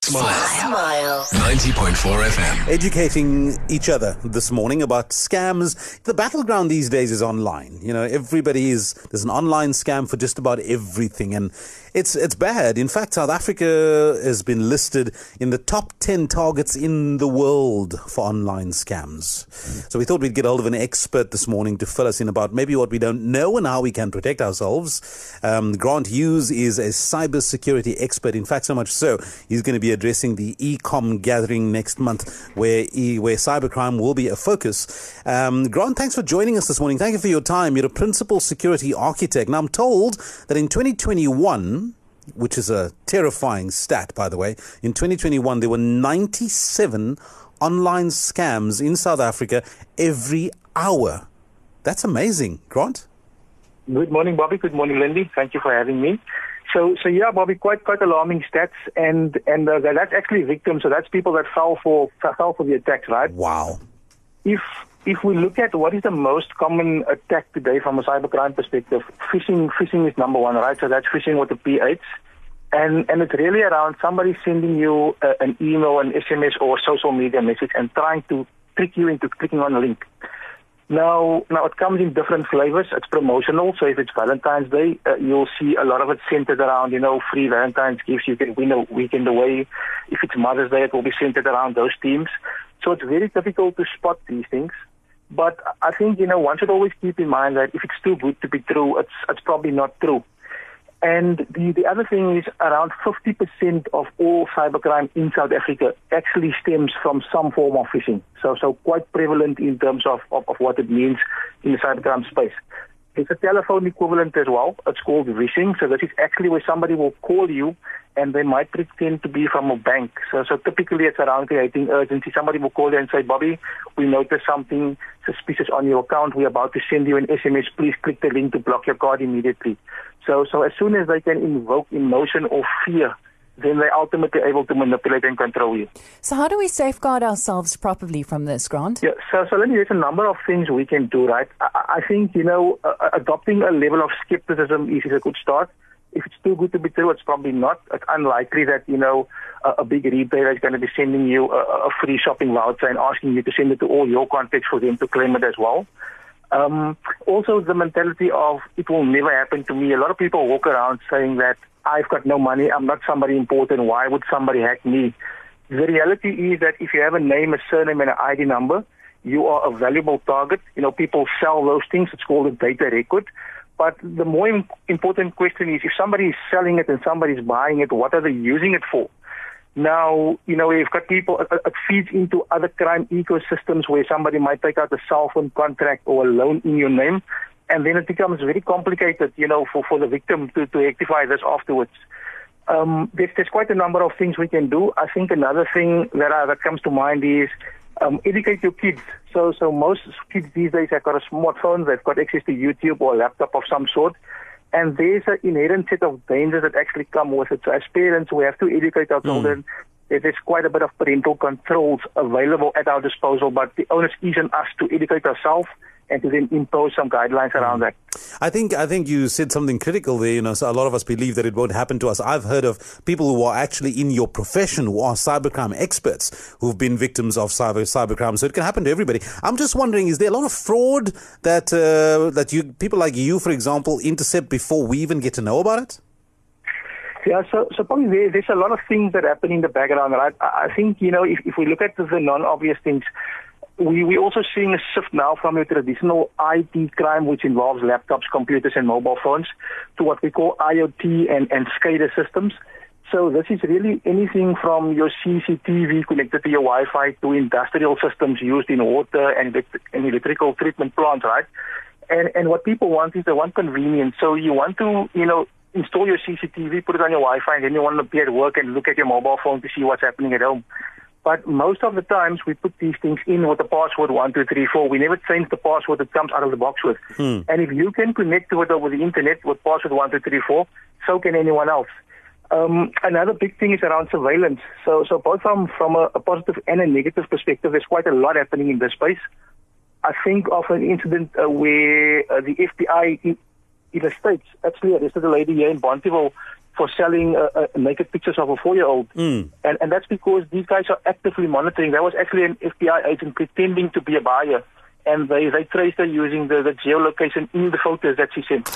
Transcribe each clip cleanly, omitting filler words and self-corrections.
Smile. 90.4 FM. Educating each other this morning about scams. The battleground these days is online. You know, there's an online scam for just about everything, and it's bad. In fact, South Africa has been listed in the top 10 targets in the world for online scams. So we thought we'd get hold of an expert this morning to fill us in about maybe what we don't know and how we can protect ourselves. Grant Hughes is a cybersecurity expert. In fact, so much so, he's going to be addressing the Ecom gathering next month where cybercrime will be a focus. Grant, thanks for joining us this morning. Thank you for your time. You're a principal security architect. Now, I'm told that in 2021, which is a terrifying stat, by the way, in 2021, there were 97 online scams in South Africa every hour. That's amazing. Grant? Good morning, Bobby. Good morning, Lindy. Thank you for having me. So yeah, Bobby, quite alarming stats, and that's actually victims. So that's people that fell for the attacks, right? Wow. If we look at what is the most common attack today from a cybercrime perspective, phishing is number one, right? So that's phishing with the P8, and it's really around somebody sending you an email, an SMS, or social media message, and trying to trick you into clicking on a link. Now it comes in different flavors. It's promotional. So if it's Valentine's Day, you'll see a lot of it centered around, free Valentine's gifts. You can win a weekend away. If it's Mother's Day, it will be centered around those themes. So it's very difficult to spot these things. But I think, one should always keep in mind that if it's too good to be true, it's probably not true. And the other thing is around 50% of all cybercrime in South Africa actually stems from some form of phishing. So quite prevalent in terms of what it means in the cybercrime space. It's a telephone equivalent as well. It's called phishing. So this is actually where somebody will call you and they might pretend to be from a bank. So typically it's around creating urgency. Somebody will call you and say, Bobby, we noticed something suspicious on your account. We're about to send you an SMS. Please click the link to block your card immediately. So as soon as they can invoke emotion or fear, then they're ultimately able to manipulate and control you. So how do we safeguard ourselves properly from this, Grant? Yeah, so there's a number of things we can do, right? I think, adopting a level of skepticism is a good start. If it's too good to be true, it's probably not. It's unlikely that, a big retailer is going to be sending you a free shopping voucher and asking you to send it to all your contacts for them to claim it as well. Also, the mentality of it will never happen to me. A lot of people walk around saying that I've got no money, I'm not somebody important, why would somebody hack me? The reality is that if you have a name, a surname, and an ID number, you are a valuable target. People sell those things. It's called a data record. But the more important question is, if somebody is selling it and somebody is buying it, what are they using it for? Now, you've got people, it feeds into other crime ecosystems where somebody might take out a cell phone contract or a loan in your name, and then it becomes very complicated, for the victim to rectify this afterwards. There's quite a number of things we can do. I think another thing that comes to mind is educate your kids. So most kids these days have got a smartphone, they've got access to YouTube or a laptop of some sort. And there's an inherent set of dangers that actually come with it. So as parents, we have to educate our children. There's quite a bit of parental controls available at our disposal, but the onus is on us to educate ourselves and to then impose some guidelines around that. I think you said something critical there. So a lot of us believe that it won't happen to us. I've heard of people who are actually in your profession, who are cybercrime experts, who've been victims of cybercrime. So it can happen to everybody. I'm just wondering, is there a lot of fraud that people like you, for example, intercept before we even get to know about it? Yeah, so probably there's a lot of things that happen in the background, right? I think, if we look at the non-obvious things, we're also seeing a shift now from your traditional IT crime, which involves laptops, computers, and mobile phones, to what we call IoT and SCADA systems. So this is really anything from your CCTV connected to your Wi-Fi to industrial systems used in water and electrical treatment plants, right? And what people want is they want convenience. So you want to, install your CCTV, put it on your Wi-Fi, and then you want to be at work and look at your mobile phone to see what's happening at home. But most of the times we put these things in with the password 1234. We never change the password that comes out of the box with. And if you can connect to it over the internet with password 1234, so can anyone else. Another big thing is around surveillance. So both from a positive and a negative perspective, there's quite a lot happening in this space. I think of an incident where the FBI in the States actually arrested a lady here in Bonteheuwel for selling naked pictures of a 4-year-old. And that's because these guys are actively monitoring. There was actually an FBI agent pretending to be a buyer, and they traced her using the geolocation in the photos that she sent.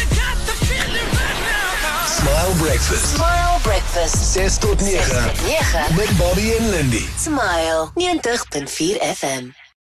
Smile Breakfast. Smile Breakfast. 6 tot 9. Met Bobby en Lindy. Smile 90.4 FM.